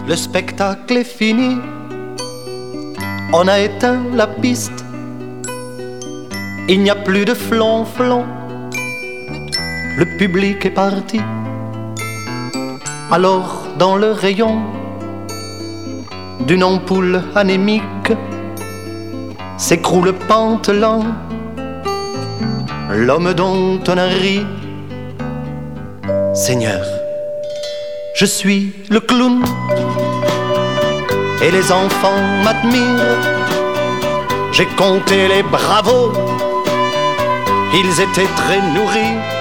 le spectacle est fini. On a éteint la piste. Il n'y a plus de flonflon. Le public est parti. Alors dans le rayon d'une ampoule anémique s'écroule pantelant l'homme dont on a ri. Seigneur, je suis le clown et les enfants m'admirent. J'ai compté les bravos, ils étaient très nourris.